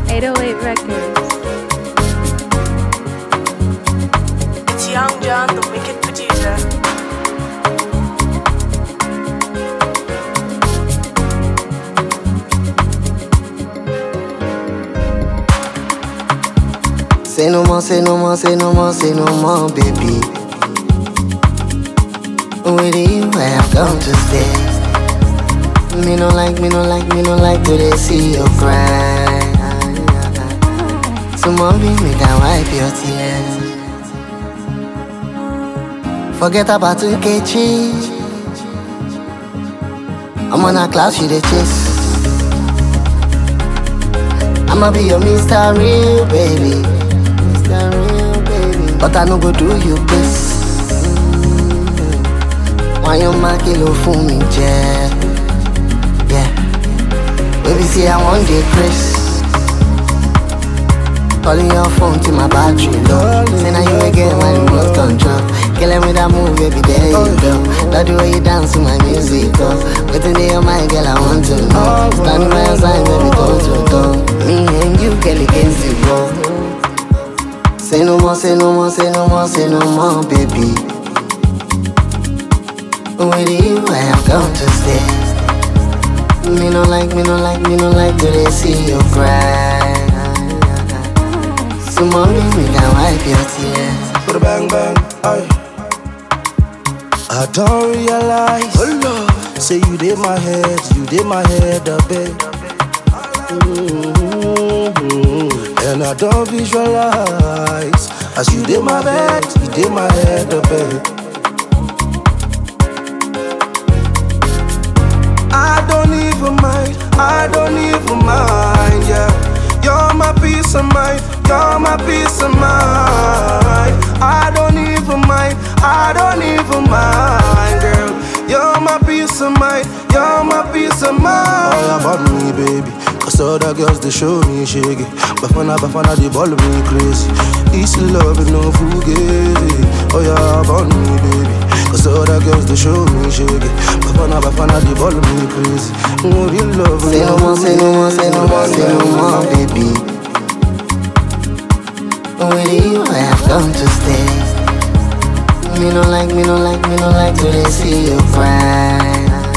808 Records. It's Young John, the wicked producer. Say no more, say no more, say no more, say no more, baby. With you, I have come to stay. Me no like to they see you cry. So mommy, me can wipe your tears. Forget about Nkechi. I'm on a cloud, she dey chase. I'ma be your Mr. Real, baby. Mr. Real, baby. But I no go do you this. Why you make it low for me, yeah? Yeah. Baby, see I want the Chris. Calling your phone till my battery low. Say now you again my remote control. Killing with that move, baby, there you go. Love the way you dance to my music, oh. Waiting there, oh my girl, I want to know. Standing by your side, baby, toe to toe. Me and you, girl, against the wall. Say no more, say no more, say no more, say no more, baby. With you, I have come to stay. Me no like to they see you cry. So mommy, me can wipe your tears. Put a bang bang, aye. I don't realize. Oh Lord. Say you did my head a bit. And I don't visualize. As you did my bed, you did my head a bit. I don't even mind, yeah. You're my peace of mind, you're my peace of mind. I don't even mind, girl. You're my peace of mind, you're my peace of mind. All about me, baby. Cause all the girls, they show me shaggy. Bafana, they ball me crazy. Easy love and no fugazi. Oh yeah, about me, baby. Cause all the girls, they show me shaggy. Bafana, they ball me crazy. No real love. Say no more, say no more, say no more, say no more, baby. With you, I have come to stay. Me no like to they see you cry.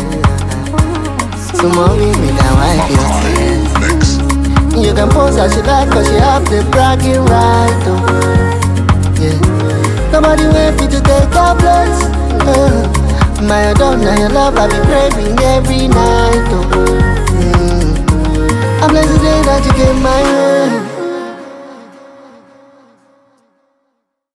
So mommy, me can wipe your tears. You can pose as you like, cause you have the bragging right, oh. Yeah. Nobody wait for you to take your place. My Adonna, your love, I be craving every night, oh. I'm blessed today that you came my way.